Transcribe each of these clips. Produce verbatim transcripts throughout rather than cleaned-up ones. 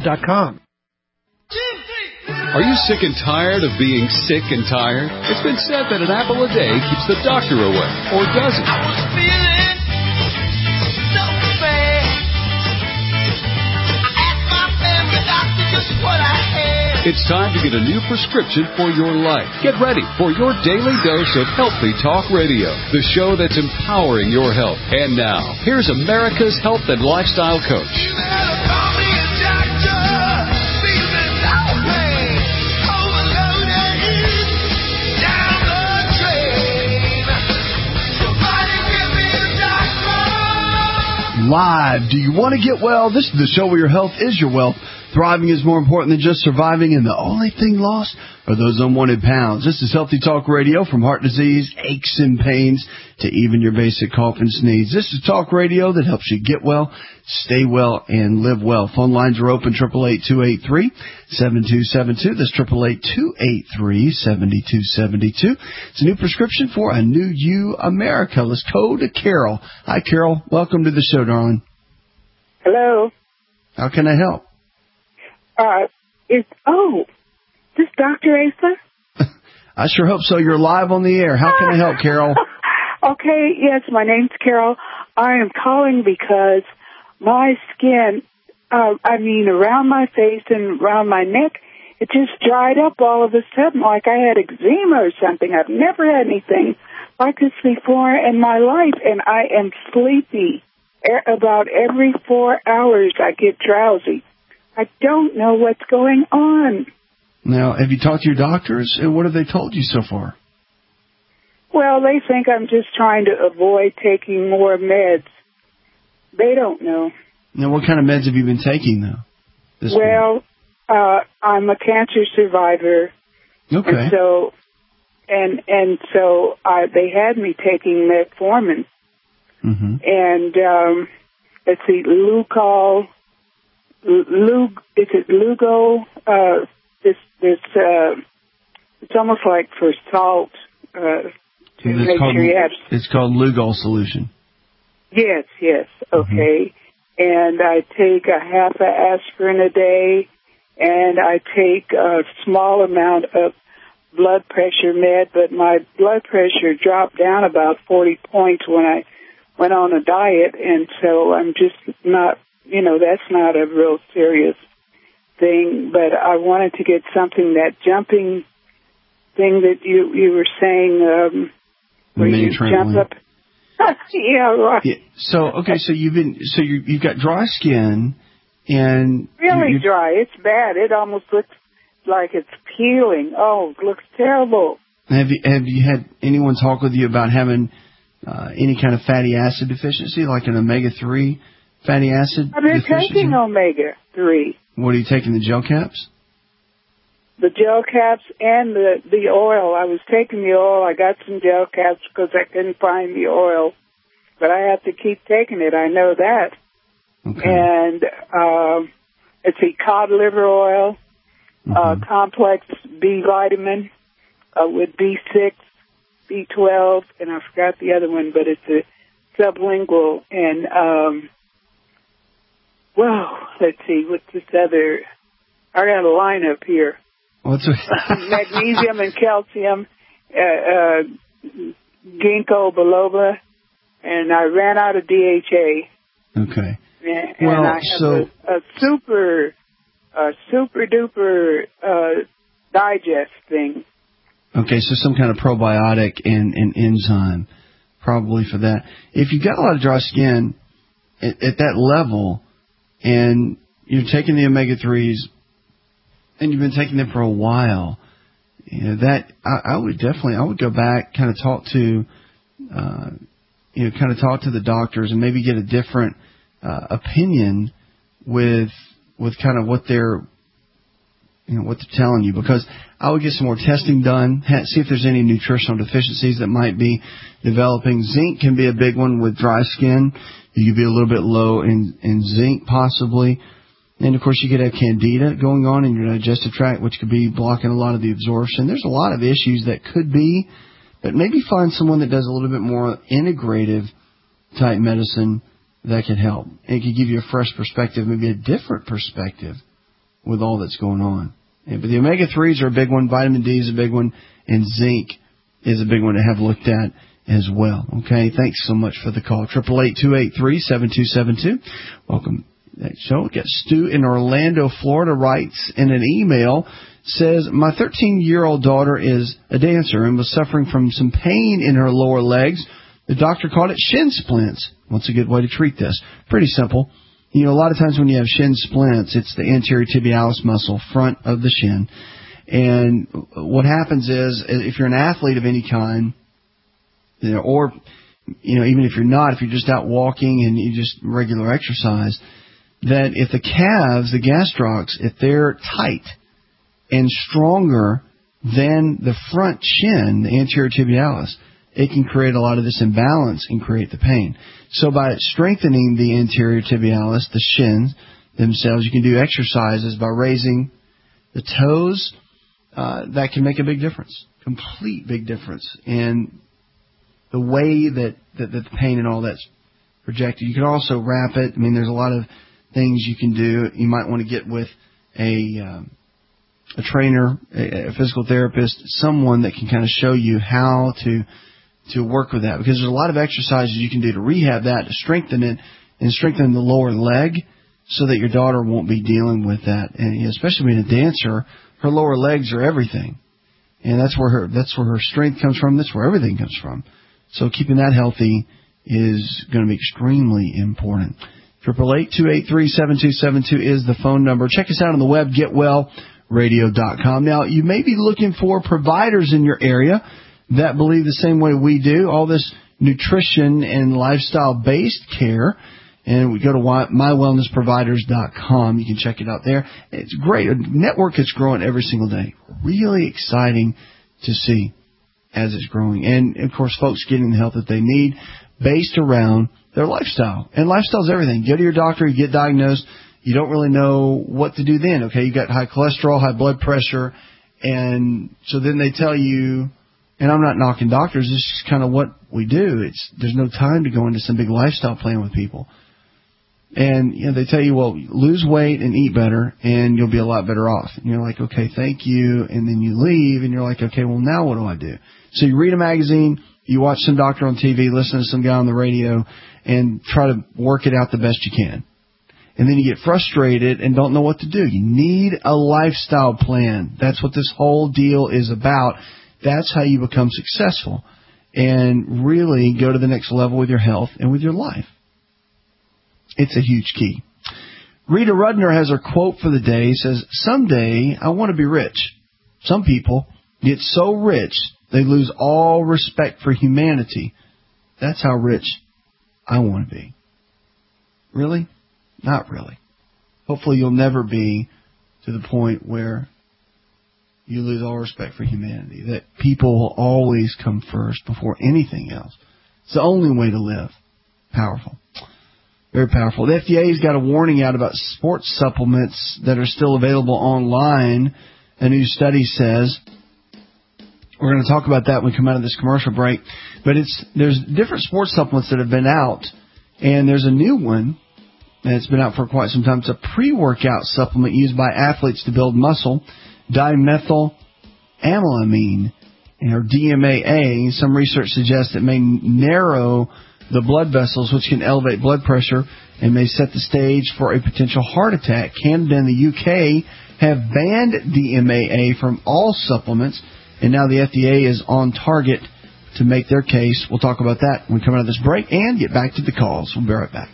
dot com. Are you sick and tired of being sick and tired? It's been said that an apple a day keeps the doctor away, or does it? I was feeling so bad. I asked my family doctor just what I had. It's time to get a new prescription for your life. Get ready for your daily dose of Healthy Talk Radio, the show that's empowering your health. And now, here's America's health and lifestyle coach. You better call me a doctor. Feeling so bad. Overloaded. Down the drain. Somebody give me a doctor. Live. Do you want to get well? This is the show where your health is your wealth. Thriving is more important than just surviving, and the only thing lost are those unwanted pounds. This is Healthy Talk Radio, from heart disease, aches and pains, to even your basic cough and sneeze. This is talk radio that helps you get well, stay well, and live well. Phone lines are open, eight eight eight, two eight three, seven two seven two. That's eight eight eight, two eight three, seven two seven two. It's a new prescription for a new you, America. Let's go to Carol. Hi, Carol. Welcome to the show, darling. Hello. How can I help? Uh, it's, oh, this Doctor Asa? I sure hope so. You're live on the air. How can I help, Carol? Okay, yes, my name's Carol. I am calling because my skin, uh, I mean, around my face and around my neck, it just dried up all of a sudden like I had eczema or something. I've never had anything like this before in my life, and I am sleepy. About every four hours I get drowsy. I don't know what's going on. Now, have you talked to your doctors? And what have they told you so far? Well, they think I'm just trying to avoid taking more meds. They don't know. Now, what kind of meds have you been taking, though? This well, uh, I'm a cancer survivor. Okay. And so, and, and so I, they had me taking metformin. Mm-hmm. And, um, let's see, Lugol, Lug, is it Lugo? Uh, this, this, uh, it's almost like for salt, uh, to it's make called, sure you have. It's called Lugol solution. Yes, yes, okay. Mm-hmm. And I take a half a aspirin a day, and I take a small amount of blood pressure med, but my blood pressure dropped down about forty points when I went on a diet, and so I'm just not, you know, that's not a real serious thing, but I wanted to get something, that jumping thing that you you were saying, um, where you jump up. yeah, right. Yeah. So, okay, so you've been, so you you've got dry skin, and really you're, you're, dry. It's bad. It almost looks like it's peeling. Oh, it looks terrible. Have you have you had anyone talk with you about having Uh, any kind of fatty acid deficiency, like an omega three fatty acid I've been deficiency? taking omega three. What are you taking, the gel caps? The gel caps and the, the oil. I was taking the oil. I got some gel caps because I couldn't find the oil. But I have to keep taking it. I know that. Okay. And um, it's a cod liver oil, mm-hmm. uh, complex B vitamin uh, with B six. B twelve, and I forgot the other one, but it's a sublingual. And, um, well, let's see, what's this other? I got a lineup here. What's Magnesium and calcium, uh, uh, ginkgo biloba, and I ran out of D H A. Okay. And, well, and I have so a, a super, a super duper uh, digest thing. Okay, so some kind of probiotic and, and enzyme, probably for that. If you've got a lot of dry skin at, at that level, and you're taking the omega threes, and you've been taking them for a while, you know, that I, I would definitely, I would go back, kind of talk to, uh, you know, kind of talk to the doctors and maybe get a different uh, opinion with with kind of what they're, you know, what they're telling you, because I would get some more testing done, see if there's any nutritional deficiencies that might be developing. Zinc can be a big one with dry skin. You could be a little bit low in, in zinc possibly. And, of course, you could have candida going on in your digestive tract, which could be blocking a lot of the absorption. There's a lot of issues that could be, but maybe find someone that does a little bit more integrative type medicine that could help. It could give you a fresh perspective, maybe a different perspective with all that's going on. And, but the omega threes are a big one. Vitamin D is a big one. And zinc is a big one to have looked at as well. Okay, thanks so much for the call. Triple eight two eight three seven two seven two. Welcome to that show. We got Stu in Orlando, Florida, writes in an email, says, my thirteen-year-old daughter is a dancer and was suffering from some pain in her lower legs. The doctor called it shin splints. What's a good way to treat this? Pretty simple. You know, a lot of times when you have shin splints, it's the anterior tibialis muscle, front of the shin. And what happens is, if you're an athlete of any kind, you know, or, you know, even if you're not, if you're just out walking and you just regular exercise, that if the calves, the gastrocs, if they're tight and stronger than the front shin, the anterior tibialis, it can create a lot of this imbalance and create the pain. So by strengthening the anterior tibialis, the shins themselves, you can do exercises by raising the toes. Uh, that can make a big difference, complete big difference. And the way that, that, that the pain and all that's projected. You can also wrap it. I mean, there's a lot of things you can do. You might want to get with a um, a trainer, a, a physical therapist, someone that can kind of show you how to to work with that. Because there's a lot of exercises you can do to rehab that, to strengthen it, and strengthen the lower leg so that your daughter won't be dealing with that. And you know, especially being a dancer, her lower legs are everything. And that's where her that's where her strength comes from. That's where everything comes from. So keeping that healthy is going to be extremely important. Triple eight two eight three seven two seven two is the phone number. Check us out on the web, get well radio dot com. Now, you may be looking for providers in your area that believe the same way we do. All this nutrition and lifestyle-based care. And we go to my wellness providers dot com. You can check it out there. It's great. A network that's growing every single day. Really exciting to see as it's growing. And, of course, folks getting the help that they need based around their lifestyle. And lifestyle is everything. Go to your doctor, you get diagnosed. You don't really know what to do then. Okay, you got high cholesterol, high blood pressure. And so then they tell you, and I'm not knocking doctors, this is kind of what we do. It's there's no time to go into some big lifestyle plan with people. And, you know, they tell you, well, lose weight and eat better, and you'll be a lot better off. And you're like, okay, thank you. And then you leave, and you're like, okay, well, now what do I do? So you read a magazine, you watch some doctor on T V, listen to some guy on the radio, and try to work it out the best you can. And then you get frustrated and don't know what to do. You need a lifestyle plan. That's what this whole deal is about. That's how you become successful and really go to the next level with your health and with your life. It's a huge key. Rita Rudner has her quote for the day. She says, someday I want to be rich. Some people get so rich they lose all respect for humanity. That's how rich I want to be. Really? Not really. Hopefully you'll never be to the point where you lose all respect for humanity. That people will always come first before anything else. It's the only way to live. Powerful. Very powerful. The F D A's got a warning out about sports supplements that are still available online. A new study says. We're going to talk about that when we come out of this commercial break. But it's there's different sports supplements that have been out. And there's a new one that's been out for quite some time. It's a pre-workout supplement used by athletes to build muscle. Dimethylamine, or D M A A. Some research suggests it may narrow the blood vessels, which can elevate blood pressure and may set the stage for a potential heart attack. Canada and the U K have banned D M A A from all supplements, and now the F D A is on target to make their case. We'll talk about that when we come out of this break and get back to the calls. We'll be right back.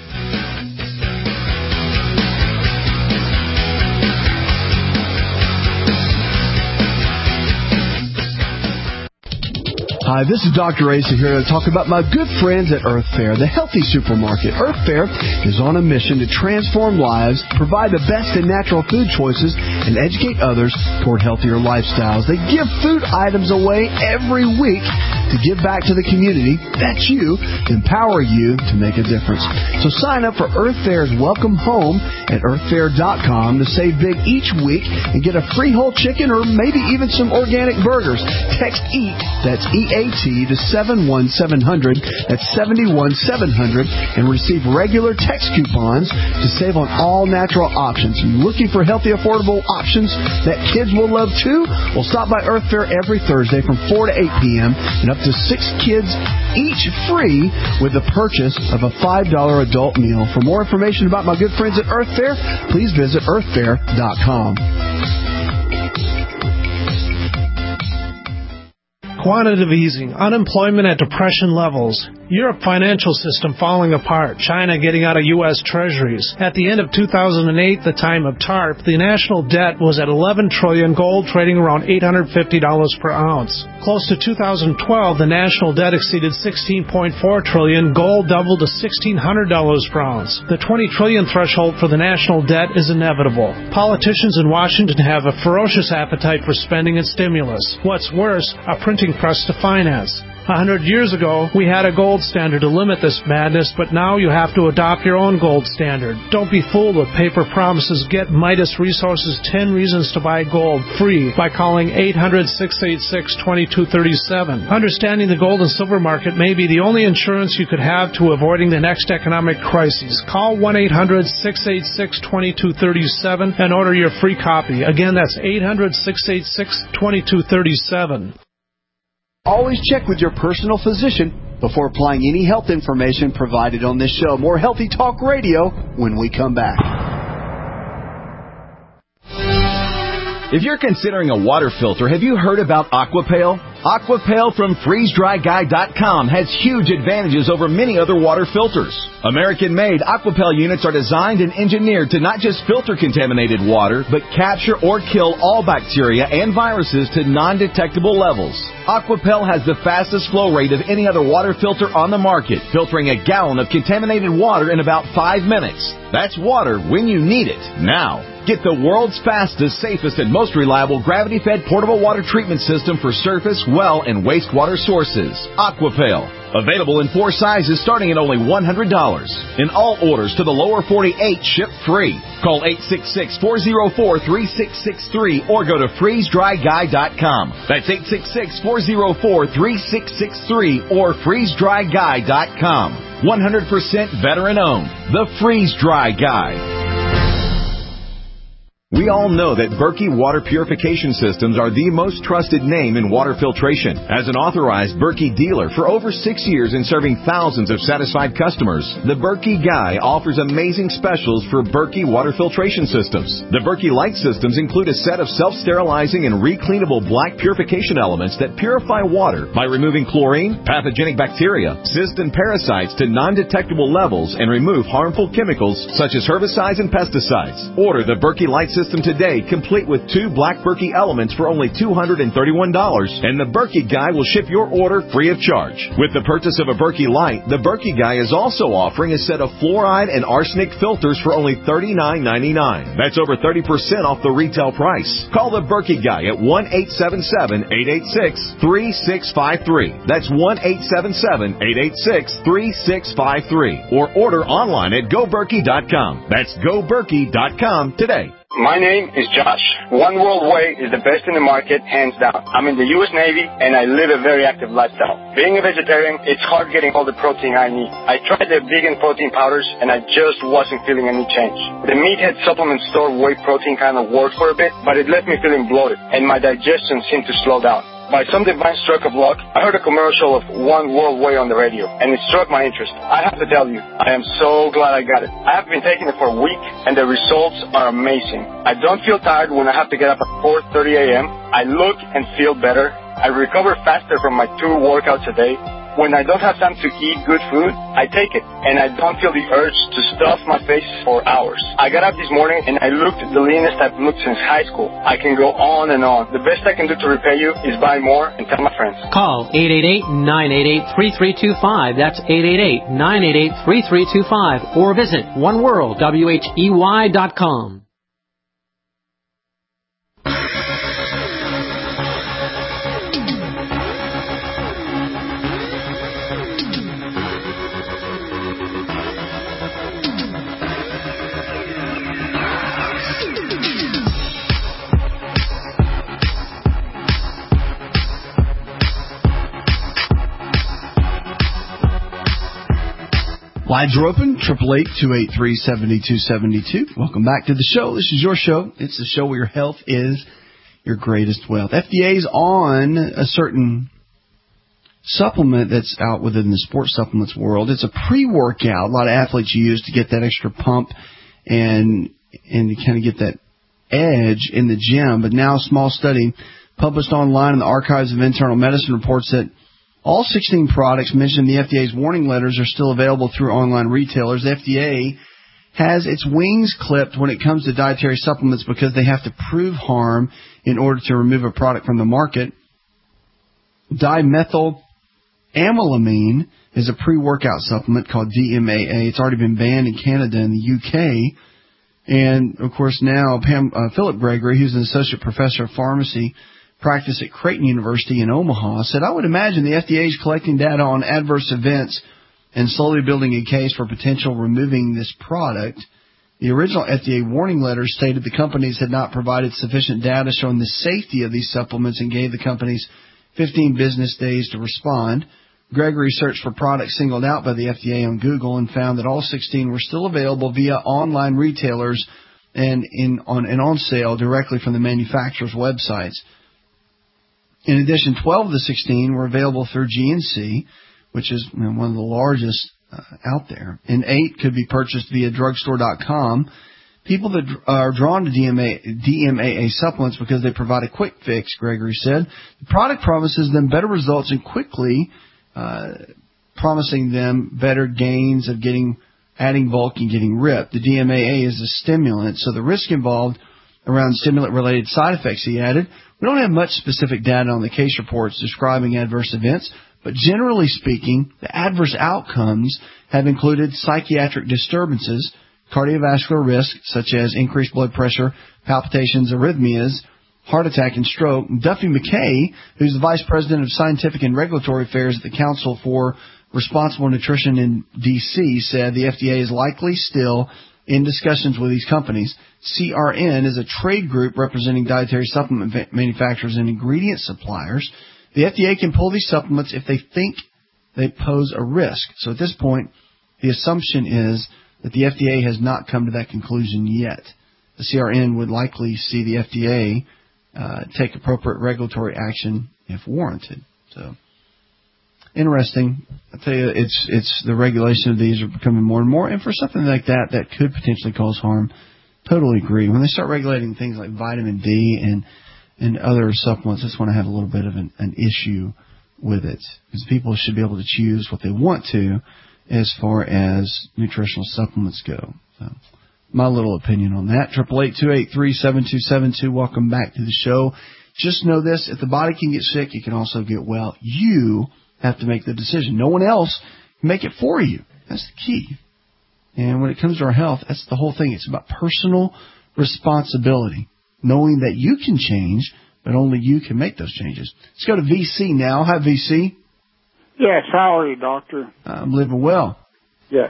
Hi, this is Doctor Asa here to talk about my good friends at Earth Fare, the healthy supermarket. Earth Fare is on a mission to transform lives, provide the best in natural food choices, and educate others toward healthier lifestyles. They give food items away every week to give back to the community, that's you, empower you to make a difference. So sign up for Earth Fair's Welcome Home at earth fair dot com to save big each week and get a free whole chicken or maybe even some organic burgers. Text EAT, that's E A T, to seven one seven zero zero, that's seven one seven zero zero, and receive regular text coupons to save on all natural options. You looking for healthy, affordable options that kids will love too? Well, stop by Earth Fair every Thursday from four to eight p.m. and up to six kids each free with the purchase of a five dollars adult meal. For more information about my good friends at Earth Fair, please visit earth fair dot com. Quantitative easing, unemployment at depression levels, Europe financial system falling apart, China getting out of U S Treasuries. At the end of two thousand eight, the time of TARP, the national debt was at eleven trillion dollars, gold trading around eight hundred fifty dollars per ounce. Close to two thousand twelve, the national debt exceeded sixteen point four trillion dollars, gold doubled to sixteen hundred dollars per ounce. The twenty trillion dollars threshold for the national debt is inevitable. Politicians in Washington have a ferocious appetite for spending and stimulus. What's worse, a printing press to finance. A hundred years ago, we had a gold standard to limit this madness, but now you have to adopt your own gold standard. Don't be fooled with paper promises. Get Midas Resources ten Reasons to Buy Gold free by calling eight hundred, six eight six, two two three seven. Understanding the gold and silver market may be the only insurance you could have to avoiding the next economic crisis. Call one eight hundred, six eight six, two two three seven and order your free copy. Again, that's eight hundred, six eight six, two two three seven. Always check with your personal physician before applying any health information provided on this show. More Healthy Talk Radio when we come back. If you're considering a water filter, have you heard about Aquapale? Aquapale from freeze dry guy dot com has huge advantages over many other water filters. American-made Aquapale units are designed and engineered to not just filter contaminated water, but capture or kill all bacteria and viruses to non-detectable levels. Aquapale has the fastest flow rate of any other water filter on the market, filtering a gallon of contaminated water in about five minutes. That's water when you need it, now. Get the world's fastest, safest, and most reliable gravity-fed portable water treatment system for surface, well, and wastewater sources. Aquapale. Available in four sizes starting at only one hundred dollars. In all orders to the lower forty-eight, ship free. Call eight six six, four zero four, three six six three or go to freeze dry guy dot com. That's eight six six, four zero four, three six six three or freeze dry guy dot com. one hundred percent veteran-owned. The Freeze Dry Guy. We all know that Berkey Water Purification Systems are the most trusted name in water filtration. As an authorized Berkey dealer for over six years and serving thousands of satisfied customers, the Berkey Guy offers amazing specials for Berkey Water Filtration Systems. The Berkey Light Systems include a set of self-sterilizing and recleanable black purification elements that purify water by removing chlorine, pathogenic bacteria, cysts, and parasites to non-detectable levels and remove harmful chemicals such as herbicides and pesticides. Order the Berkey Light System today, complete with two black Berkey elements for only two hundred thirty-one dollars, and the Berkey Guy will ship your order free of charge. With the purchase of a Berkey Light, the Berkey Guy is also offering a set of fluoride and arsenic filters for only thirty-nine ninety-nine. That's over thirty percent off the retail price. Call the Berkey Guy at one eight seven seven, eight eight six, three six five three. That's one eight seven seven, eight eight six, three six five three. Or order online at go berkey dot com. That's go berkey dot com today. My name is Josh. One World Way is the best in the market, hands down. I'm in the U S Navy, and I live a very active lifestyle. Being a vegetarian, it's hard getting all the protein I need. I tried the vegan protein powders, and I just wasn't feeling any change. The Meathead supplement store whey protein kind of worked for a bit, but it left me feeling bloated, and my digestion seemed to slow down. By some divine stroke of luck, I heard a commercial of One World Way on the radio, and it struck my interest. I have to tell you, I am so glad I got it. I have been taking it for a week, and the results are amazing. I don't feel tired when I have to get up at four thirty a.m. I look and feel better. I recover faster from my two workouts a day. When I don't have time to eat good food, I take it, and I don't feel the urge to stuff my face for hours. I got up this morning, and I looked the leanest I've looked since high school. I can go on and on. The best I can do to repay you is buy more and tell my friends. Call eight eight eight, nine eight eight, three three two five. That's eight eight eight, nine eight eight, three three two five. Or visit one world whey dot com. Lines are open, eight eight eight, two eight three, seven two seven two. Welcome back to the show. This is your show. It's the show where your health is your greatest wealth. F D A's on a certain supplement that's out within the sports supplements world. It's a pre-workout. A lot of athletes use to get that extra pump and and to kind of get that edge in the gym. But now a small study published online in the Archives of Internal Medicine reports that all sixteen products mentioned in the F D A's warning letters are still available through online retailers. The F D A has its wings clipped when it comes to dietary supplements because they have to prove harm in order to remove a product from the market. Dimethylamylamine is a pre-workout supplement called D M A A. It's already been banned in Canada and the U K. And, of course, now Pam, uh, Philip Gregory, who's an associate professor of pharmacy, practice at Creighton University in Omaha, said, I would imagine the F D A is collecting data on adverse events and slowly building a case for potential removing this product. The original F D A warning letter stated the companies had not provided sufficient data showing the safety of these supplements and gave the companies fifteen business days to respond. Gregory searched for products singled out by the F D A on Google and found that all sixteen were still available via online retailers and in on and on sale directly from the manufacturers' websites. In addition, twelve of the sixteen were available through G N C, which is you know, one of the largest uh, out there, and eight could be purchased via drugstore dot com. People that are drawn to D M A, D M A A supplements because they provide a quick fix, Gregory said. The product promises them better results and quickly uh, promising them better gains of getting adding bulk and getting ripped. The D M A A is a stimulant, so the risk involved around stimulant-related side effects, he added. We don't have much specific data on the case reports describing adverse events, but generally speaking, the adverse outcomes have included psychiatric disturbances, cardiovascular risk, such as increased blood pressure, palpitations, arrhythmias, heart attack, and stroke. Duffy McKay, who's the Vice President of Scientific and Regulatory Affairs at the Council for Responsible Nutrition in D C, said the F D A is likely still in discussions with these companies. C R N is a trade group representing dietary supplement manufacturers and ingredient suppliers. The F D A can pull these supplements if they think they pose a risk. So at this point, the assumption is that the F D A has not come to that conclusion yet. The C R N would likely see the F D A uh, take appropriate regulatory action if warranted. So interesting. I tell you, it's it's the regulation of these are becoming more and more, and for something like that that could potentially cause harm, totally agree. When they start regulating things like vitamin D and and other supplements, that's when I have a little bit of an, an issue with it, because people should be able to choose what they want to as far as nutritional supplements go. So, my little opinion on that. Triple eight two eight three seven two seven two. Welcome back to the show. Just know this: if the body can get sick, it can also get well. You have to make the decision. No one else can make it for you. That's the key. And when it comes to our health, that's the whole thing. It's about personal responsibility, knowing that you can change, but only you can make those changes. Let's go to V C now. Hi, V C. Yes, how are you, doctor? I'm living well. Yes.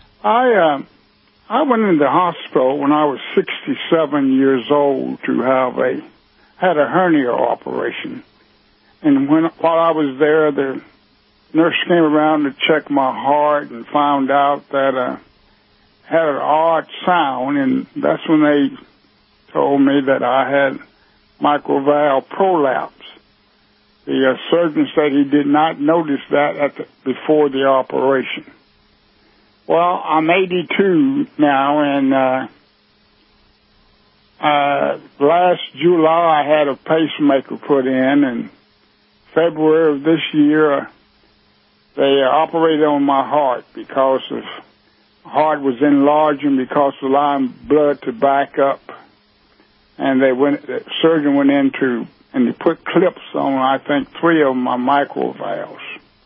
I um, I went into the hospital when I was sixty-seven years old to have a, had a hernia operation. And when while I was there, the nurse came around to check my heart and found out that I uh, had an odd sound, and that's when they told me that I had microvalve prolapse. The uh, surgeon said he did not notice that at the, before the operation. Well, I'm eighty-two now, and uh, uh, last July I had a pacemaker put in, and February of this year uh, they uh, operated on my heart because of heart was enlarging because of allowing blood to back up, and they went. The surgeon went into and they put clips on, I think, three of my microvalves.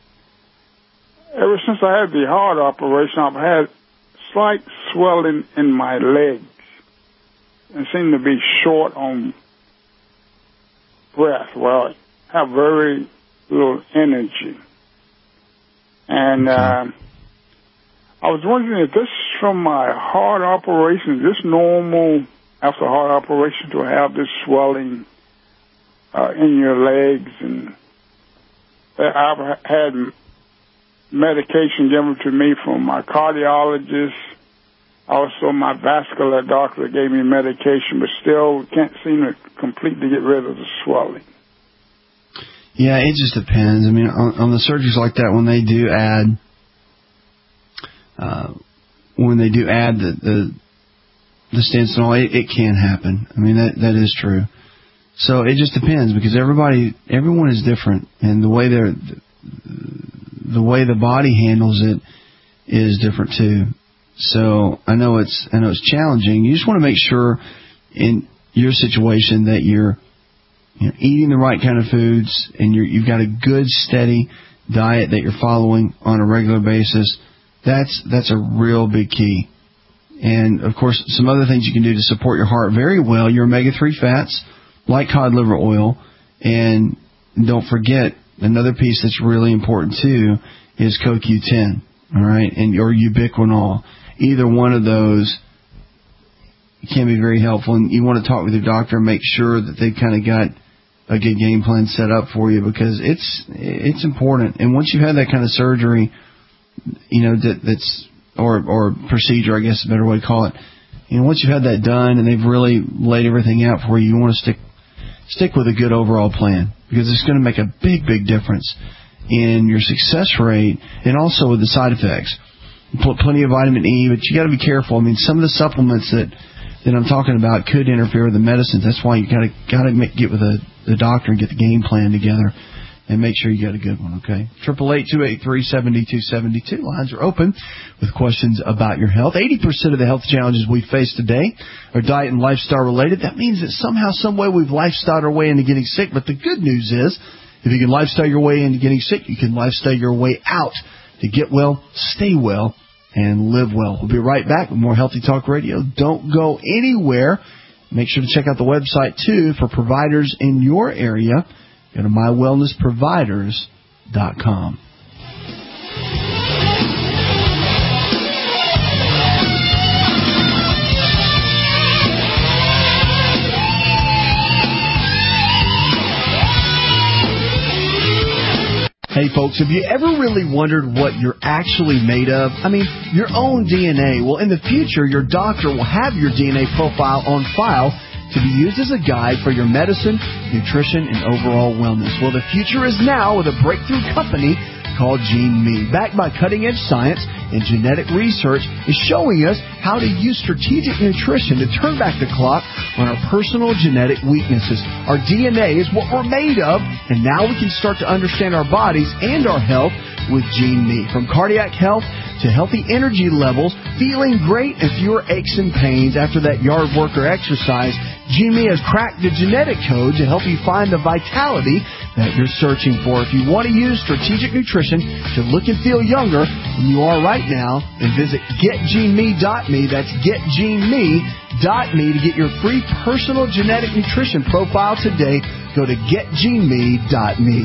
Ever since I had the heart operation, I've had slight swelling in my legs and seem to be short on breath. Well, I have very little energy. And uh, I was wondering if this is from my heart operation. Is this normal after heart operation to have this swelling uh, in your legs? And I've had medication given to me from my cardiologist. Also, my vascular doctor gave me medication, but still can't seem to completely get rid of the swelling. Yeah, it just depends. I mean, on, on the surgeries like that, when they do add, uh, when they do add the the, the stents and all, it, it can happen. I mean, that that is true. So it just depends because everybody, everyone is different, and the way they're, the way the body handles it is different too. So I know it's I know it's challenging. You just want to make sure in your situation that you're, you know, eating the right kind of foods and you're, you've got a good steady diet that you're following on a regular basis. That's that's a real big key. And of course, some other things you can do to support your heart very well. Your omega three fats, like cod liver oil, and don't forget another piece that's really important too is C O Q ten. All right, and or ubiquinol. Either one of those can be very helpful, and you want to talk with your doctor and make sure that they've kind of got a good game plan set up for you because it's it's important. And once you've had that kind of surgery, you know that that's or or procedure, I guess is a better way to call it. You know, once you've had that done and they've really laid everything out for you, you want to stick stick with a good overall plan because it's going to make a big big difference in your success rate and also with the side effects. Put plenty of vitamin E, but you got to be careful. I mean, some of the supplements that, that I'm talking about could interfere with the medicines. That's why you got to got to get with the, the doctor and get the game plan together and make sure you got a good one. Okay, triple eight two eight three seventy two seventy two. Lines are open with questions about your health. Eighty percent of the health challenges we face today are diet and lifestyle related. That means that somehow, some way, we've lifestyled our way into getting sick. But the good news is, if you can lifestyle your way into getting sick, you can lifestyle your way out to get well, stay well, and live well. We'll be right back with more Healthy Talk Radio. Don't go anywhere. Make sure to check out the website, too, for providers in your area. Go to my wellness providers dot com. Hey folks, have you ever really wondered what you're actually made of? I mean, your own D N A. Well, in the future, your doctor will have your D N A profile on file to be used as a guide for your medicine, nutrition, and overall wellness. Well, the future is now with a breakthrough company called GeneMe. Backed by cutting-edge science and genetic research, is showing us how to use strategic nutrition to turn back the clock on our personal genetic weaknesses. Our D N A is what we're made of, and now we can start to understand our bodies and our health with GeneMe. From cardiac health to healthy energy levels, feeling great and fewer aches and pains after that yard work or exercise, GeneMe has cracked the genetic code to help you find the vitality that you're searching for. If you want to use strategic nutrition to look and feel younger than you are right now, then visit get gene me dot me. That's get gene me dot me to get your free personal genetic nutrition profile today. Go to get gene me dot me.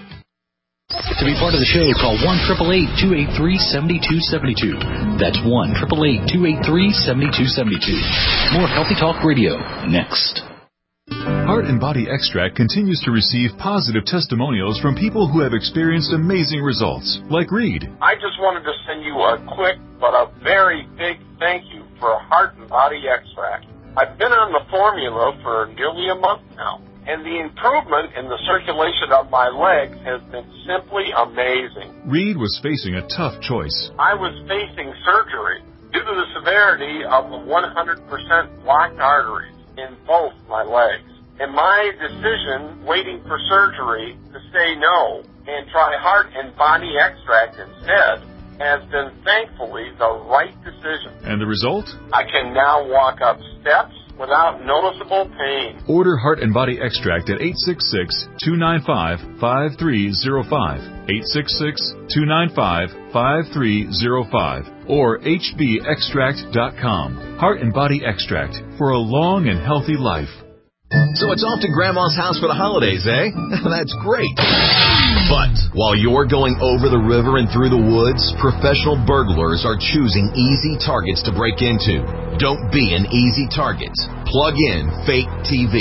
To be part of the show, call one eight eight eight, two eight three, seven two seven two. That's one eight eight eight, two eight three, seven two seven two. More Healthy Talk Radio next. Heart and Body Extract continues to receive positive testimonials from people who have experienced amazing results, like Reed. I just wanted to send you a quick but a very big thank you for Heart and Body Extract. I've been on the formula for nearly a month now, and the improvement in the circulation of my legs has been simply amazing. Reed was facing a tough choice. I was facing surgery due to the severity of the one hundred percent blocked arteries in both my legs. And my decision, waiting for surgery, to say no and try Heart and Body Extract instead, has been thankfully the right decision. And the result? I can now walk up steps without noticeable pain. Order Heart and Body Extract at eight six six, two nine five, five three zero five, eight six six, two nine five, five three zero five, or h b extract dot com. Heart and Body Extract for a long and healthy life. So it's off to Grandma's house for the holidays, eh? That's great. But while you're going over the river and through the woods, professional burglars are choosing easy targets to break into. Don't be an easy target. Plug in Fake T V.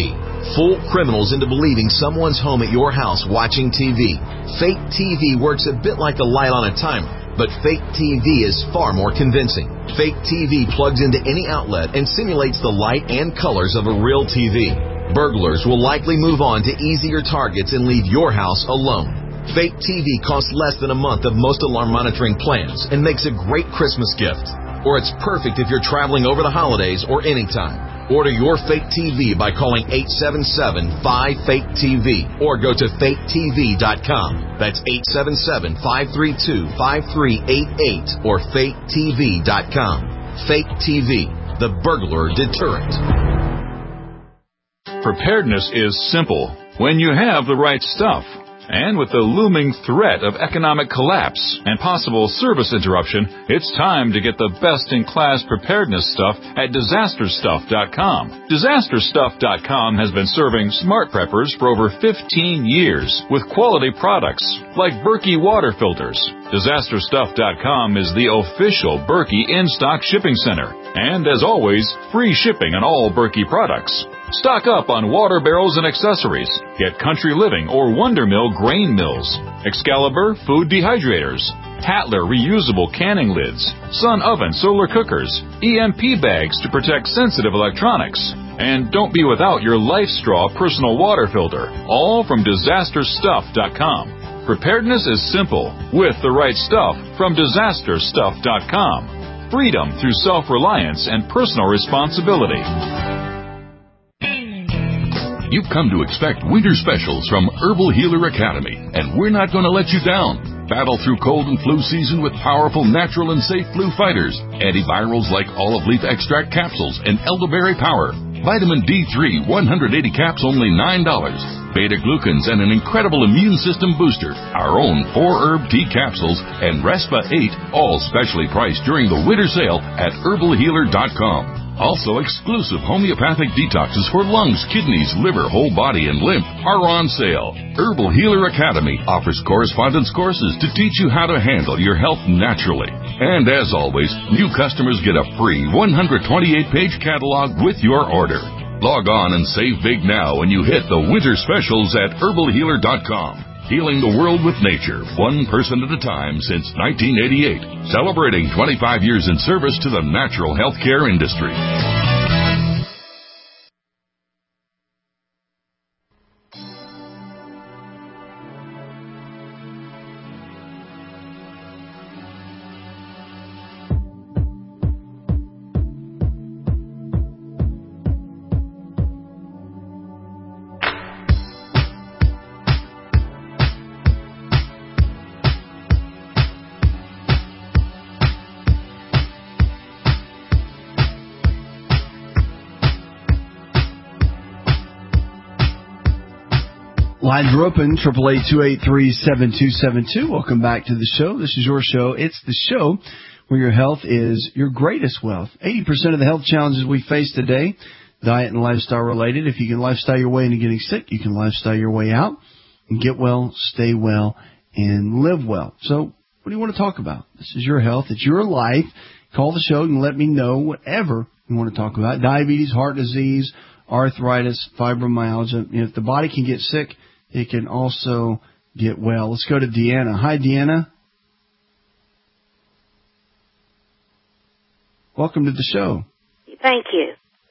fool criminals into believing someone's home at your house watching T V. Fake T V works a bit like the light on a timer, but fake T V is far more convincing. Fake T V plugs into any outlet and simulates the light and colors of a real T V. Burglars will likely move on to easier targets and leave your house alone. Fake T V costs less than a month of most alarm monitoring plans and makes a great Christmas gift. Or it's perfect if you're traveling over the holidays or anytime. Order your fake T V by calling eight seven seven, five, fake T V or go to fake T V dot com. That's eight seven seven, five three two, five three eight eight or fake T V dot com. Fake T V, the burglar deterrent. Preparedness is simple when you have the right stuff. And with the looming threat of economic collapse and possible service interruption, it's time to get the best-in-class preparedness stuff at disaster stuff dot com. disaster stuff dot com has been serving smart preppers for over fifteen years with quality products like Berkey water filters. disaster stuff dot com is the official Berkey in-stock shipping center. And as always, free shipping on all Berkey products. Stock up on water barrels and accessories. Get Country Living or Wonder Mill grain mills, Excalibur food dehydrators, Tatler reusable canning lids, Sun oven solar cookers, E M P bags to protect sensitive electronics. And don't be without your Life Straw personal water filter, all from disaster stuff dot com. Preparedness is simple with the right stuff from disaster stuff dot com. Freedom through self-reliance and personal responsibility. You've come to expect winter specials from Herbal Healer Academy, and we're not going to let you down. Battle through cold and flu season with powerful, natural, and safe flu fighters. Antivirals like olive leaf extract capsules and elderberry power. Vitamin D three, one hundred eighty caps, only nine dollars. Beta-glucans and an incredible immune system booster. Our own four-herb tea capsules and Respa eight, all specially priced during the winter sale at herbal healer dot com. Also, exclusive homeopathic detoxes for lungs, kidneys, liver, whole body, and lymph are on sale. Herbal Healer Academy offers correspondence courses to teach you how to handle your health naturally. And as always, new customers get a free one hundred twenty-eight page catalog with your order. Log on and save big now when you hit the winter specials at herbal healer dot com. Healing the world with nature, one person at a time since nineteen eighty-eight. Celebrating twenty-five years in service to the natural healthcare industry. Lines are open, triple eight, two eight three, seven two seven two. Welcome back to the show. This is your show. It's the show where your health is your greatest wealth. eighty percent of the health challenges we face today, diet and lifestyle related. If you can lifestyle your way into getting sick, you can lifestyle your way out and get well, stay well, and live well. So what do you want to talk about? This is your health. It's your life. Call the show and let me know whatever you want to talk about. Diabetes, heart disease, arthritis, fibromyalgia. You know, if the body can get sick, it can also get well. Let's go to Deanna. Hi, Deanna. Welcome to the show. Thank you.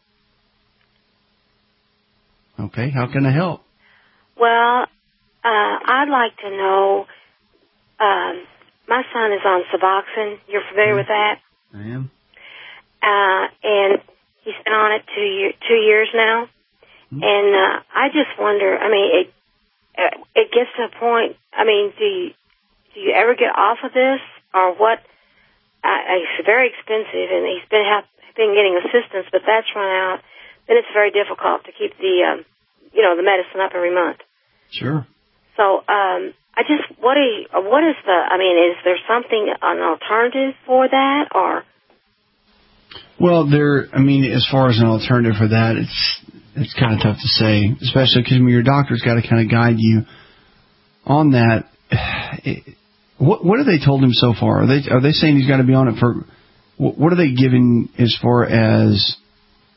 Okay, how can I help? Well, uh, I'd like to know, um, my son is on Suboxone. You're familiar mm-hmm. with that? I am. Uh, and he's been on it two, year, two years now. Mm-hmm. And uh, I just wonder, I mean, it it gets to a point, I mean, do you, do you ever get off of this or what? Uh, it's very expensive, and he's been have, been getting assistance, but that's run out. Then it's very difficult to keep the, um, you know, the medicine up every month. Sure. So, um, I just, what do you, what is the, I mean, is there something, an alternative for that, or? Well, there, I mean, as far as an alternative for that, it's, it's kind of tough to say, especially because I mean, your doctor's got to kind of guide you on that. It, what, what have they told him so far? Are they, are they saying he's got to be on it for, what, what are they giving as far as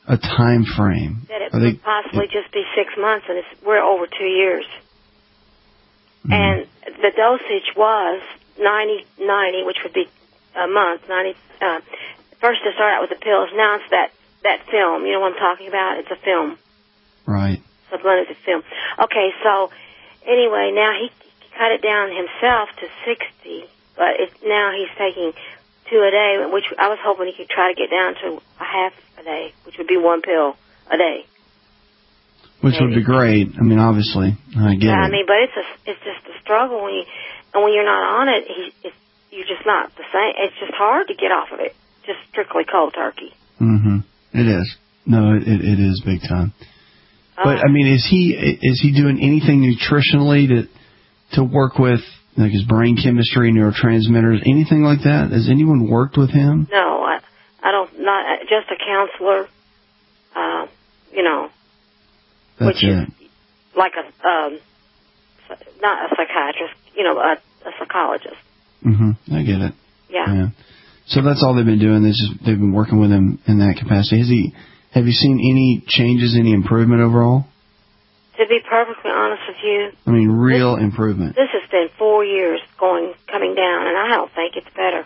a time frame? That it Are could they, possibly it, just be six months, and it's, we're over two years. Mm-hmm. And the dosage was ninety ninety, which would be a month. ninety. Uh, first, to start out with the pills. Now it's that that film. You know what I'm talking about? It's a film. Right. Sublimated film. Okay, so anyway, now he cut it down himself to sixty, but it, now he's taking two a day, which I was hoping he could try to get down to a half a day, which would be one pill a day. Which Maybe. would be great. I mean, obviously, I get yeah, it. I mean, but it's a, it's just a struggle when you, and when you're not on it, he, it's, you're just not the same. It's just hard to get off of it. Just strictly cold turkey. Mm-hmm. It is. No, it it is big time. Oh. But I mean, is he is he doing anything nutritionally to to work with like his brain chemistry, neurotransmitters, anything like that? Has anyone worked with him? No, I I don't. Not just a counselor. Uh, you know. That's which it. is like a, um, not a psychiatrist, you know, a, a psychologist. Mm-hmm. I get it. Yeah. yeah. So that's all they've been doing. This is, they've been working with him in that capacity. Has he? Have you seen any changes, any improvement overall? To be perfectly honest with you, I mean, real this, improvement. This has been four years going coming down, and I don't think it's better.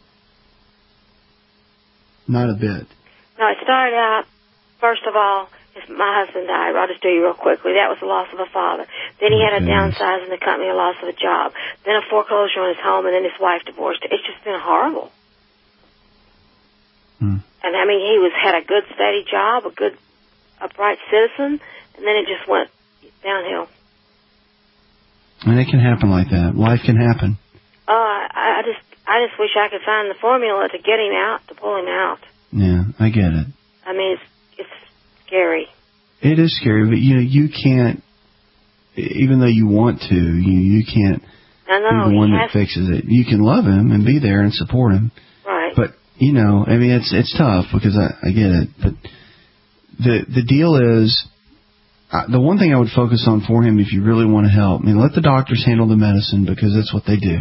Not a bit. No, it started out first of all. My husband died. I'll just do you real quickly. That was the loss of a father. Then he had a downsize in the company, a loss of a job. Then a foreclosure on his home, and then his wife divorced. It's just been horrible. Hmm. And I mean, he was had a good, steady job, a good, upright citizen, and then it just went downhill. And it can happen like that. Life can happen. Uh, I, I just, I just wish I could find the formula to get him out, to pull him out. Yeah, I get it. I mean, it's, it's scary. It is scary, but you know, you can't, even though you want to, you you can't I know, be the one that has, fixes it. You can love him and be there and support him. Right. But, you know, I mean, it's it's tough because I, I get it. But the the deal is, uh, the one thing I would focus on for him if you really want to help, I mean, let the doctors handle the medicine because that's what they do.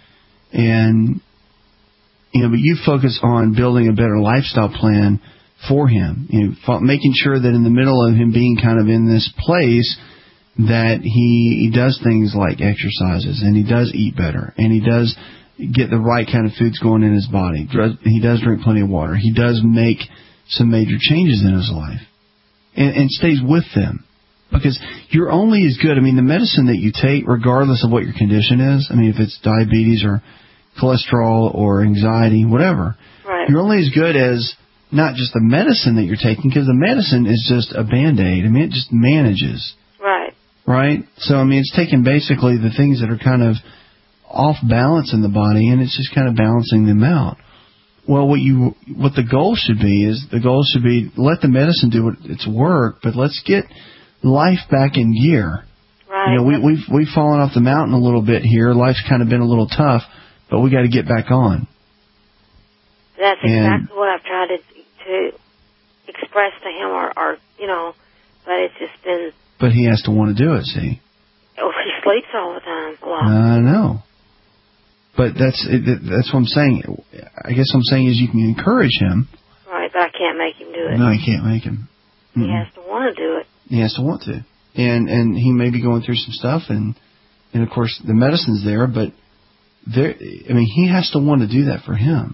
And, you know, but you focus on building a better lifestyle plan for him, you know, making sure that in the middle of him being kind of in this place that he, he does things like exercises and he does eat better and he does get the right kind of foods going in his body. He does drink plenty of water. He does make some major changes in his life and, and stays with them because you're only as good. I mean, the medicine that you take, regardless of what your condition is, I mean, if it's diabetes or cholesterol or anxiety, whatever, right. You're only as good as not just the medicine that you're taking, because the medicine is just a Band-Aid. I mean, it just manages. Right. Right? So, I mean, it's taking basically the things that are kind of off balance in the body, and it's just kind of balancing them out. Well, what you, what the goal should be is, the goal should be, let the medicine do its work, but let's get life back in gear. Right. You know, we, we've, we've fallen off the mountain a little bit here. Life's kind of been a little tough, but we got to get back on. That's exactly and, what I've tried to to express to him, or, or you know, but it's just been. But he has to want to do it. See. Oh, he sleeps all the time. A lot. I know. But that's it, that's what I'm saying. I guess what I'm saying is you can encourage him. Right, but I can't make him do it. No, you can't make him. He Mm-mm. has to want to do it. He has to want to, and and he may be going through some stuff, and and of course the medicine's there, but there. I mean, he has to want to do that for him.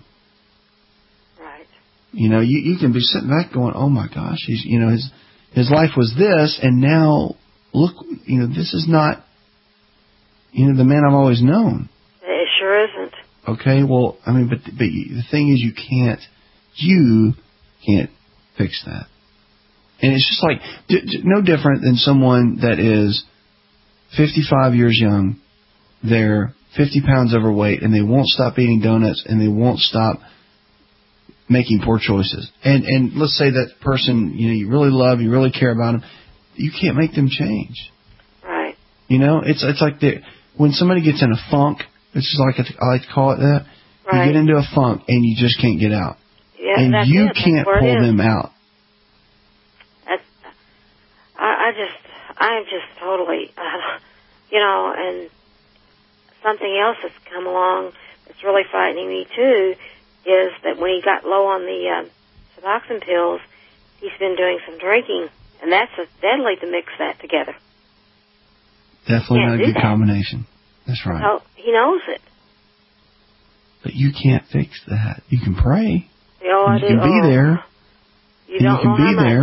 You know, you, you can be sitting back going, oh, my gosh, he's, you know, his his life was this, and now, look, you know, this is not, you know, the man I've always known. It sure isn't. Okay, well, I mean, but, but the thing is you can't, you can't fix that. And it's just like, d- d- no different than someone that is fifty-five years young, they're fifty pounds overweight, and they won't stop eating donuts, and they won't stop making poor choices. And and let's say that person, you know, you really love, you really care about them, you can't make them change. Right. You know, it's it's like the, when somebody gets in a funk, it's just like a, I like to call it that. Right. You get into a funk and you just can't get out. Yeah, and that's you it. can't That's pull them out. That's, I, I just, I'm just totally, uh, you know, and something else that's come along that's really frightening me too is that when he got low on the uh, Suboxone pills, he's been doing some drinking, and that's a deadly to mix that together. Definitely not a good that. combination. That's right. Oh, he knows it. But you can't fix that. You can pray. Oh, I you do. can be oh, there. You don't you can know be how much. there.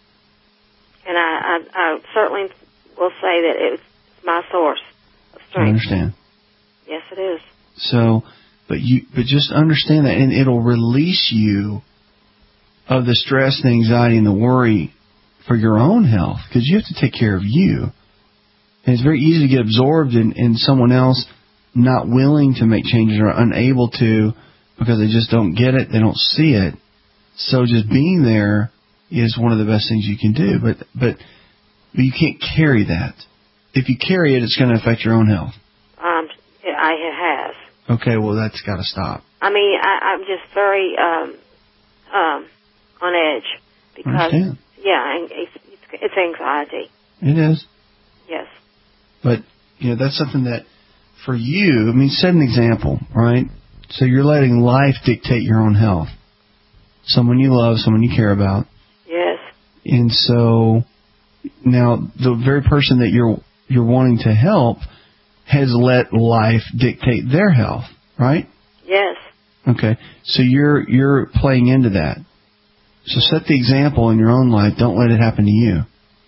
And I, I, I certainly will say that it's my source of strength. I understand. Yes, it is. So, but you, but just understand that, and it'll release you of the stress, the anxiety, and the worry for your own health, because you have to take care of you. And it's very easy to get absorbed in, in someone else not willing to make changes or unable to because they just don't get it, they don't see it. So just being there is one of the best things you can do. But but, but you can't carry that. If you carry it, it's going to affect your own health. Um, I it has. Okay, well, that's got to stop. I mean, I, I'm just very um, um, on edge because, Understand. yeah, it's, it's, it's anxiety. It is. Yes. But, you know, that's something that, for you, I mean, set an example, right? So you're letting life dictate your own health. Someone you love, someone you care about. Yes. And so, now, the very person that you're you're wanting to help has let life dictate their health, right? Yes. Okay. So you're you're playing into that. So set the example in your own life. Don't let it happen to you.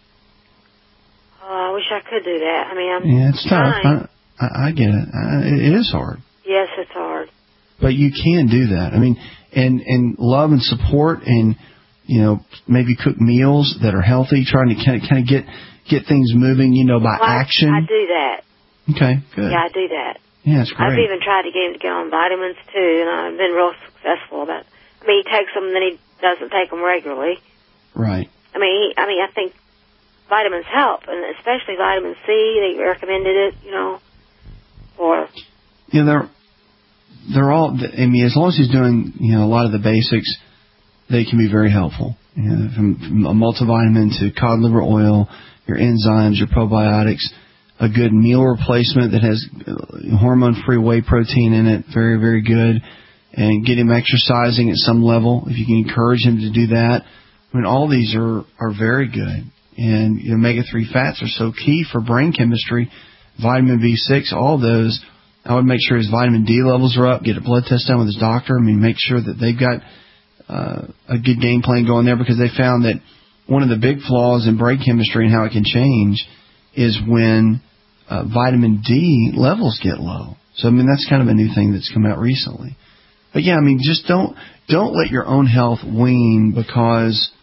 Oh, I wish I could do that. I mean, I'm Yeah, it's trying. tough. I, I, I get it. I, it is hard. Yes, it's hard. But you can do that. I mean, and and love and support, and you know, maybe cook meals that are healthy, trying to kind of kind of get get things moving, you know, by well, action. I, I do that. Okay, good. Yeah, I do that. Yeah, it's great. I've even tried to get him to get on vitamins too, and I've been real successful about it. I mean, he takes them, and then he doesn't take them regularly. Right. I mean, he, I mean, I think vitamins help, and especially vitamin C. They recommended it, you know, for. Yeah, they're they're all. I mean, as long as he's doing, you know, a lot of the basics, they can be very helpful. You know, from, from a multivitamin to cod liver oil, your enzymes, your probiotics, a good meal replacement that has hormone-free whey protein in it, very, very good. And get him exercising at some level, if you can encourage him to do that. I mean, all these are, are very good. And you know, omega three fats are so key for brain chemistry. Vitamin B six, all those. I would make sure his vitamin D levels are up, get a blood test done with his doctor. I mean, make sure that they've got uh, a good game plan going there, because they found that one of the big flaws in brain chemistry and how it can change is when uh, vitamin D levels get low. So, I mean, that's kind of a new thing that's come out recently. But yeah, I mean, just don't don't let your own health wane because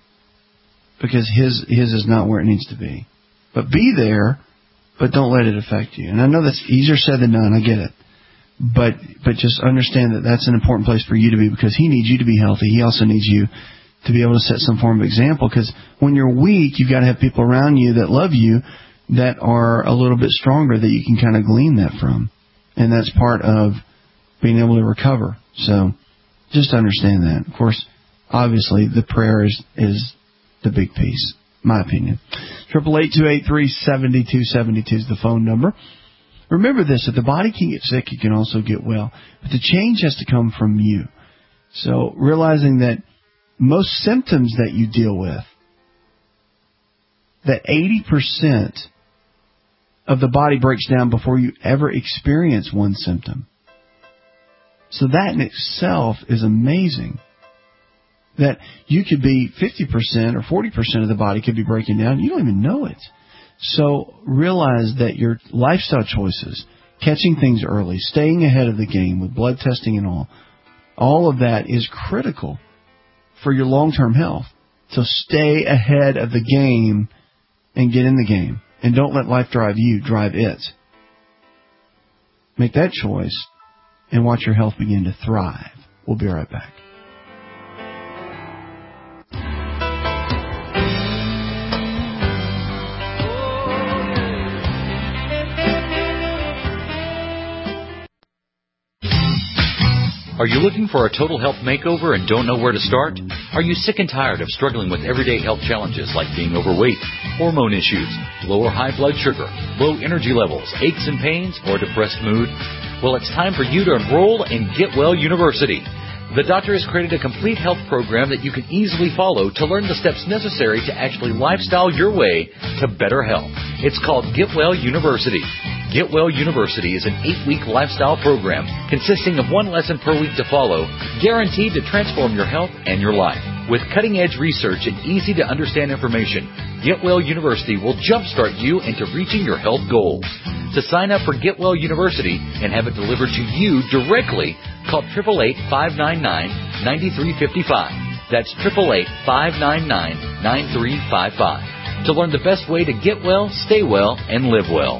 because his his is not where it needs to be. But be there, but don't let it affect you. And I know that's easier said than done. I get it. But but just understand that that's an important place for you to be, because he needs you to be healthy. He also needs you to be able to set some form of example. Because when you're weak, you've got to have people around you that love you, that are a little bit stronger, that you can kind of glean that from. And that's part of being able to recover. So just understand that. Of course, obviously, the prayer is, is the big piece, my opinion. Triple eight two eight three seventy two seventy two is the phone number. Remember this: if the body can get sick, it can also get well. But the change has to come from you. So realizing that most symptoms that you deal with, that eighty percent of the body breaks down before you ever experience one symptom. So that in itself is amazing. That you could be fifty percent or forty percent of the body could be breaking down. You don't even know it. So realize that your lifestyle choices, catching things early, staying ahead of the game with blood testing and all, all of that is critical for your long-term health. So stay ahead of the game and get in the game. And don't let life drive you, drive it. Make that choice and watch your health begin to thrive. We'll be right back. Are you looking for a total health makeover and don't know where to start? Are you sick and tired of struggling with everyday health challenges like being overweight, hormone issues, low or high blood sugar, low energy levels, aches and pains, or depressed mood? Well, it's time for you to enroll in Get Well University. The doctor has created a complete health program that you can easily follow to learn the steps necessary to actually lifestyle your way to better health. It's called Get Well University. Get Well University is an eight-week lifestyle program consisting of one lesson per week to follow, guaranteed to transform your health and your life. With cutting-edge research and easy-to-understand information, Get Well University will jumpstart you into reaching your health goals. To sign up for Get Well University and have it delivered to you directly, call eight eight eight, five nine nine, nine three five five. That's eight eight eight, five nine nine, nine three five five. To learn the best way to get well, stay well, and live well.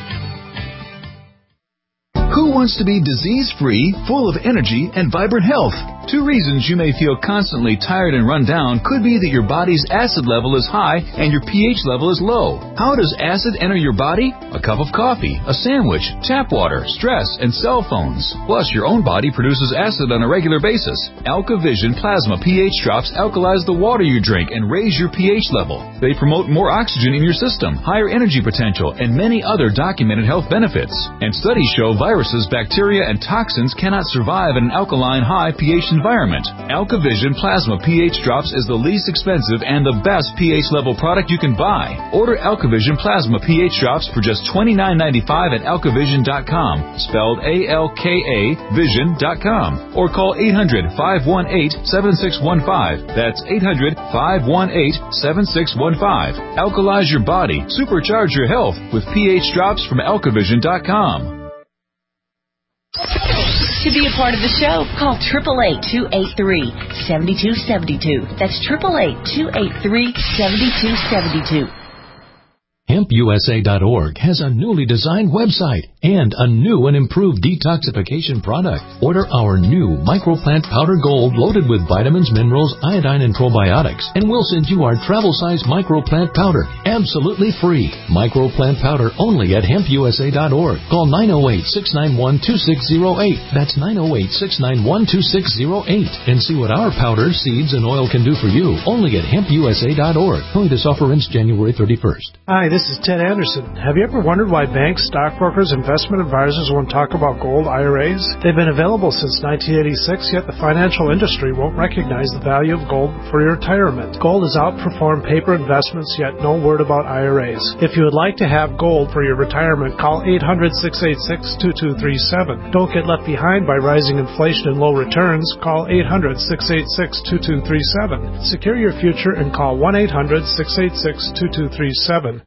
Who wants to be disease-free, full of energy, and vibrant health? Two reasons you may feel constantly tired and run down could be that your body's acid level is high and your pH level is low. How does acid enter your body? A cup of coffee, a sandwich, tap water, stress, and cell phones. Plus, your own body produces acid on a regular basis. AlkaVision Plasma pH drops alkalize the water you drink and raise your pH level. They promote more oxygen in your system, higher energy potential, and many other documented health benefits. And studies show viruses, bacteria, and toxins cannot survive in an alkaline high pH environment. AlkaVision Plasma pH Drops is the least expensive and the best pH level product you can buy. Order AlkaVision Plasma pH Drops for just twenty-nine ninety-five at alkavision dot com, spelled A L K A vision dot com, or call eight hundred, five one eight, seven six one five. That's eight hundred, five one eight, seven six one five. Alkalize your body, supercharge your health with pH Drops from alkavision dot com. To be a part of the show, call eight eight eight, two eight three, seven two seven two. That's eight eight eight, two eight three, seven two seven two. hemp U S A dot org has a newly designed website and a new and improved detoxification product. Order our new Microplant Powder Gold loaded with vitamins, minerals, iodine, and probiotics, and we'll send you our travel-size Microplant Powder absolutely free. Microplant Powder only at hemp U S A dot org. Call nine oh eight, six nine one, two six oh eight. That's nine oh eight, six nine one, two six oh eight. And see what our powder, seeds, and oil can do for you only at hemp U S A dot org. Only this offer ends January thirty-first. Hi, this is Ted Anderson. Have you ever wondered why banks, stockbrokers, investment advisors won't talk about gold I R As? They've been available since nineteen eighty-six, yet the financial industry won't recognize the value of gold for your retirement. Gold has outperformed paper investments, yet no word about I R As. If you would like to have gold for your retirement, call eight hundred, six eight six, two two three seven. Don't get left behind by rising inflation and low returns. Call eight hundred, six eight six, two two three seven. Secure your future and call one eight hundred, six eight six, two two three seven.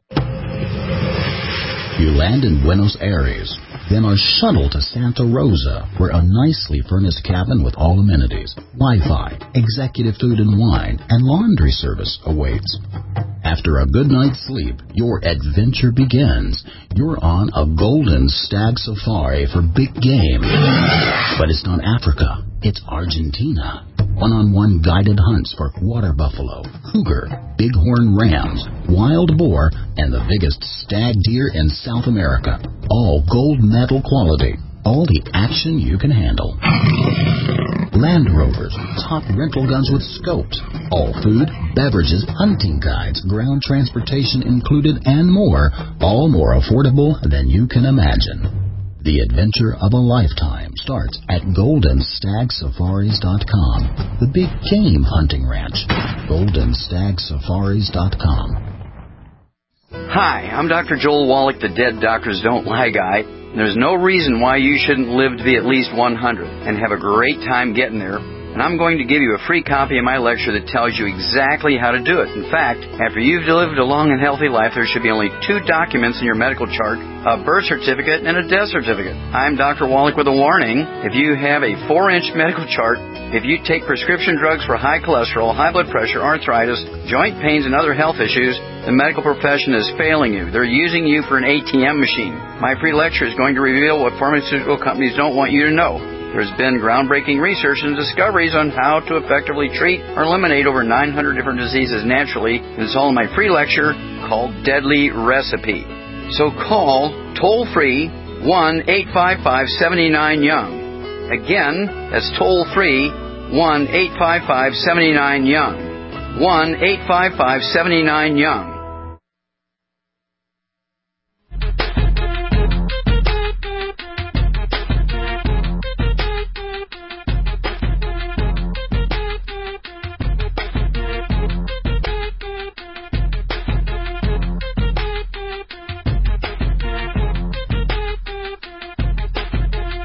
You land in Buenos Aires, then are shuttled to Santa Rosa, where a nicely furnished cabin with all amenities, Wi-Fi, executive food and wine, and laundry service awaits. After a good night's sleep, your adventure begins. You're on a golden stag safari for big game. But it's not Africa, it's Argentina. One-on-one guided hunts for water buffalo, cougar, bighorn rams, wild boar, and the biggest stag deer in South America. All gold medal quality. All the action you can handle. Land Rovers, top rental guns with scopes. All food, beverages, hunting guides, ground transportation included, and more. All more affordable than you can imagine. The adventure of a lifetime starts at golden stag safaris dot com, the big game hunting ranch. golden stag safaris dot com. Hi, I'm Doctor Joel Wallach, the Dead Doctors Don't Lie guy. There's no reason why you shouldn't live to be at least one hundred and have a great time getting there. And I'm going to give you a free copy of my lecture that tells you exactly how to do it. In fact, after you've lived a long and healthy life, there should be only two documents in your medical chart, a birth certificate and a death certificate. I'm Doctor Wallach with a warning. If you have a four-inch medical chart, if you take prescription drugs for high cholesterol, high blood pressure, arthritis, joint pains, and other health issues, the medical profession is failing you. They're using you for an A T M machine. My free lecture is going to reveal what pharmaceutical companies don't want you to know. There's been groundbreaking research and discoveries on how to effectively treat or eliminate over nine hundred different diseases naturally, and it's all in my free lecture called Deadly Recipe. So call toll-free one eight five five, seven nine Young. Again, that's toll-free one eight five five, seven nine Young. one eight five five, seven nine Young.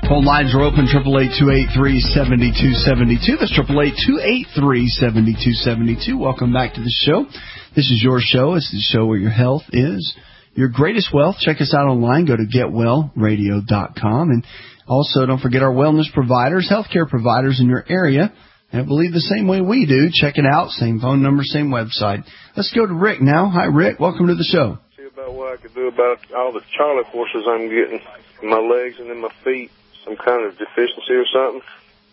Phone lines are open, eight eight eight, two eight three, seven two seven two. That's eight eight eight, two eight three, seven two seven two. Welcome back to the show. This is your show. It's the show where your health is your greatest wealth. Check us out online. Go to get well radio dot com. And also, don't forget our wellness providers, healthcare providers in your area. And I believe the same way we do. Check it out. Same phone number, same website. Let's go to Rick now. Hi, Rick. Welcome to the show. See about what I could do about all the Charlie horses I'm getting in my legs and in my feet. Some kind of deficiency or something?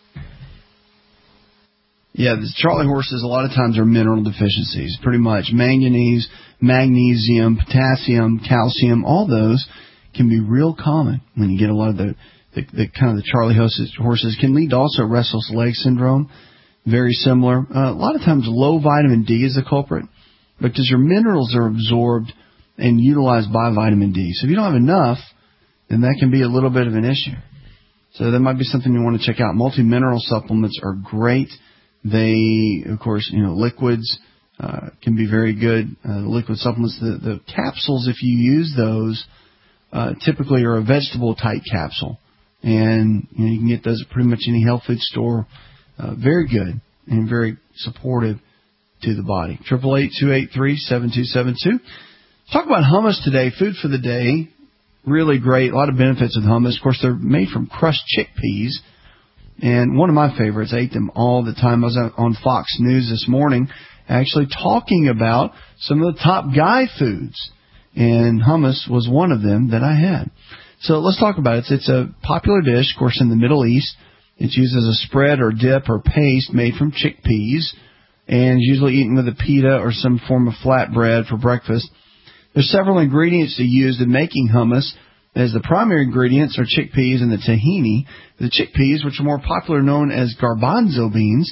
Yeah, the Charlie horses a lot of times are mineral deficiencies, pretty much. Manganese, magnesium, potassium, calcium, all those can be real common when you get a lot of the, the, the kind of the Charlie horses, horses can lead to also restless leg syndrome, very similar. Uh, a lot of times low vitamin D is the culprit because your minerals are absorbed and utilized by vitamin D. So if you don't have enough, then that can be a little bit of an issue. So that might be something you want to check out. Multi-mineral supplements are great. They, of course, you know, liquids uh, can be very good. Uh, the liquid supplements, the, the capsules, if you use those, uh, typically are a vegetable-type capsule. And you know, you can get those at pretty much any health food store. Uh, very good and very supportive to the body. eight eight eight, two eight three, seven two seven two. Let's talk about hummus today. Food for the day. Really great. A lot of benefits with hummus. Of course, they're made from crushed chickpeas. And one of my favorites, I ate them all the time. I was on Fox News this morning actually talking about some of the top guy foods. And hummus was one of them that I had. So let's talk about it. It's, it's a popular dish, of course, in the Middle East. It's used as a spread or dip or paste made from chickpeas. And is usually eaten with a pita or some form of flatbread for breakfast. There's several ingredients used in making hummus. As the primary ingredients are chickpeas and the tahini. The chickpeas, which are more popular known as garbanzo beans,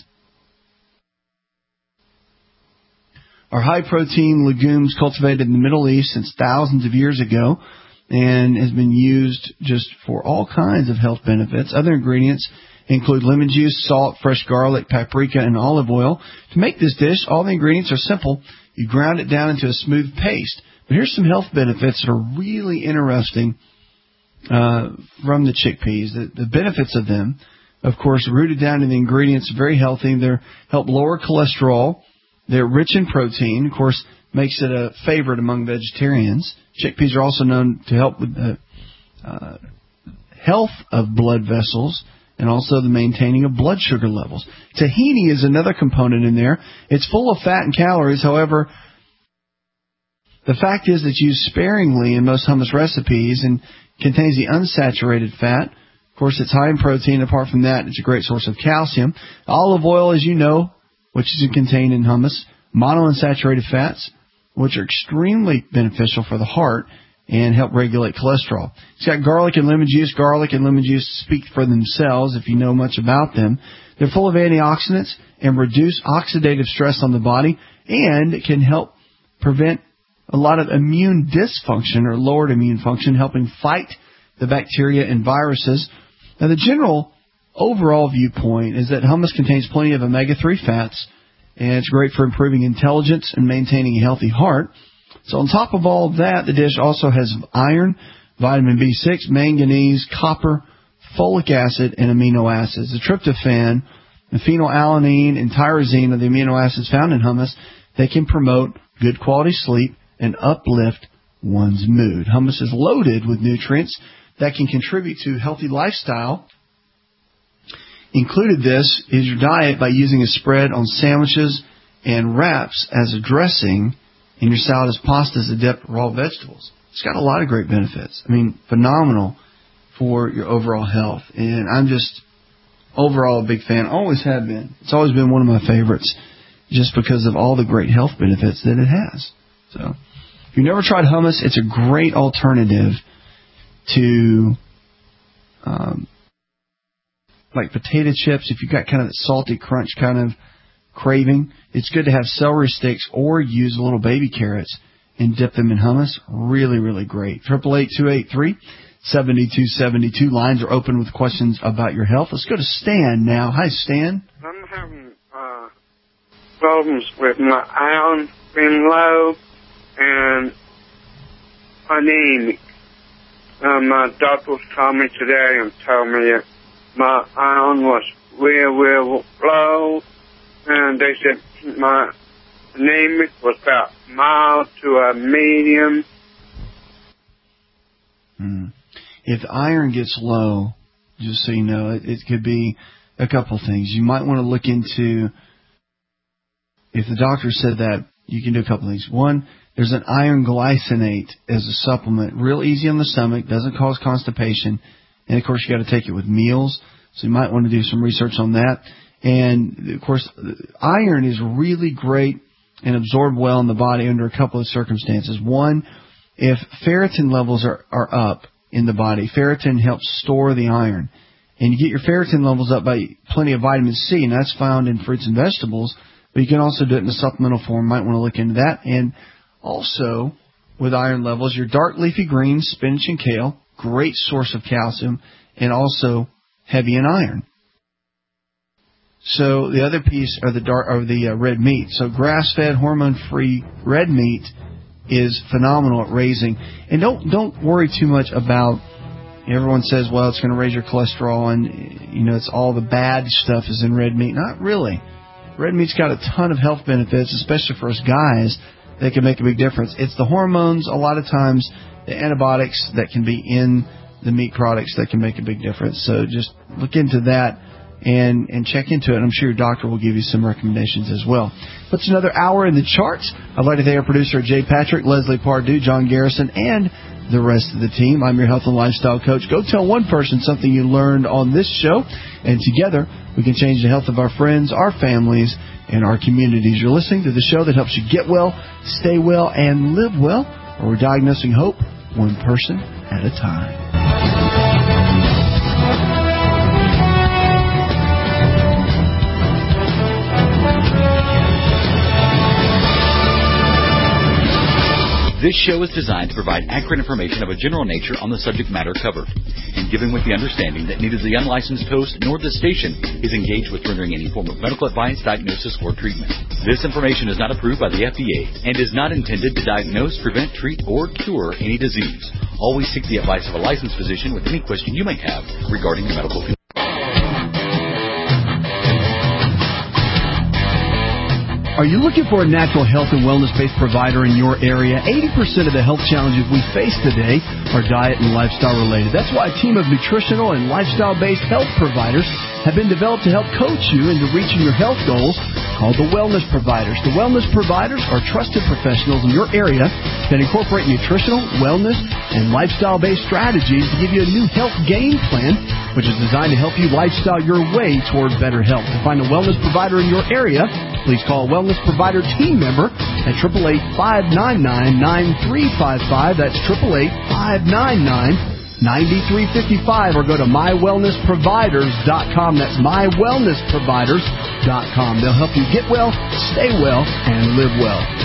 are high-protein legumes cultivated in the Middle East since thousands of years ago and has been used just for all kinds of health benefits. Other ingredients include lemon juice, salt, fresh garlic, paprika, and olive oil. To make this dish, all the ingredients are simple. You ground it down into a smooth paste. But here's some health benefits that are really interesting uh, from the chickpeas. The, the benefits of them, of course, rooted down in the ingredients, very healthy. They help lower cholesterol. They're rich in protein. Of course, makes it a favorite among vegetarians. Chickpeas are also known to help with the uh, health of blood vessels and also the maintaining of blood sugar levels. Tahini is another component in there. It's full of fat and calories. However, the fact is that it's used sparingly in most hummus recipes and contains the unsaturated fat. Of course, it's high in protein. Apart from that, it's a great source of calcium. Olive oil, as you know, which is contained in hummus. Monounsaturated fats, which are extremely beneficial for the heart and help regulate cholesterol. It's got garlic and lemon juice. Garlic and lemon juice speak for themselves if you know much about them. They're full of antioxidants and reduce oxidative stress on the body and can help prevent a lot of immune dysfunction or lowered immune function, helping fight the bacteria and viruses. Now, the general overall viewpoint is that hummus contains plenty of omega three fats, and it's great for improving intelligence and maintaining a healthy heart. So on top of all of that, the dish also has iron, vitamin B six, manganese, copper, folic acid, and amino acids. The tryptophan, the phenylalanine, and tyrosine are the amino acids found in hummus. They can promote good quality sleep and uplift one's mood. Hummus is loaded with nutrients that can contribute to a healthy lifestyle. Included this is your diet by using a spread on sandwiches and wraps as a dressing, and your salad as pasta as a dip raw vegetables. It's got a lot of great benefits. I mean, phenomenal for your overall health. And I'm just overall a big fan. Always have been. It's always been one of my favorites just because of all the great health benefits that it has. So if you've never tried hummus, it's a great alternative to um, like potato chips. If you've got kind of that salty crunch kind of craving, it's good to have celery sticks or use little baby carrots and dip them in hummus. Really, really great. eight eight eight, two eight three, seven two seven two. Lines are open with questions about your health. Let's go to Stan now. Hi, Stan. I'm having uh, problems with my iron being low and anemic. uh, my doctor was calling me today and told me that my iron was real, real low, and they said my anemic was about mild to a medium. Mm. If the iron gets low, just so you know, it, it could be a couple things. You might want to look into, if the doctor said that, you can do a couple things. One, there's an iron glycinate as a supplement, real easy on the stomach, doesn't cause constipation, and of course you got to take it with meals, so you might want to do some research on that. And of course, iron is really great and absorbed well in the body under a couple of circumstances. One, if ferritin levels are, are up in the body, ferritin helps store the iron, and you get your ferritin levels up by plenty of vitamin C, and that's found in fruits and vegetables, but you can also do it in a supplemental form. Might want to look into that. And also, with iron levels, your dark leafy greens, spinach and kale, great source of calcium, and also heavy in iron. So the other piece are the dark, or the uh, red meat. So grass-fed, hormone-free red meat is phenomenal at raising. And don't don't worry too much about. Everyone says, well, it's going to raise your cholesterol, and you know it's all the bad stuff is in red meat. Not really. Red meat's got a ton of health benefits, especially for us guys. That can make a big difference. It's the hormones, a lot of times, the antibiotics that can be in the meat products that can make a big difference. So just look into that and and check into it. I'm sure your doctor will give you some recommendations as well. That's another hour in the charts. I'd like to thank our producer, Jay Patrick, Leslie Pardue, John Garrison, and the rest of the team. I'm your health and lifestyle coach. Go tell one person something you learned on this show, and together we can change the health of our friends, our families, and our communities. You're listening to the show that helps you get well, stay well, and live well, where we're diagnosing hope one person at a time. This show is designed to provide accurate information of a general nature on the subject matter covered, and given with the understanding that neither the unlicensed host nor the station is engaged with rendering any form of medical advice, diagnosis, or treatment. This information is not approved by the F D A and is not intended to diagnose, prevent, treat, or cure any disease. Always seek the advice of a licensed physician with any question you may have regarding your medical condition. Are you looking for a natural health and wellness-based provider in your area? eighty percent of the health challenges we face today are diet and lifestyle related. That's why a team of nutritional and lifestyle-based health providers have been developed to help coach you into reaching your health goals, called the Wellness Providers. The Wellness Providers are trusted professionals in your area that incorporate nutritional, wellness, and lifestyle-based strategies to give you a new health game plan, which is designed to help you lifestyle your way toward better health. To find a wellness provider in your area, please call a Wellness Provider team member at eight eight eight, five nine nine, nine three five five. That's eight eight eight, five nine nine, nine three five five. Or go to my wellness providers dot com. That's my wellness providers dot com. They'll help you get well, stay well, and live well.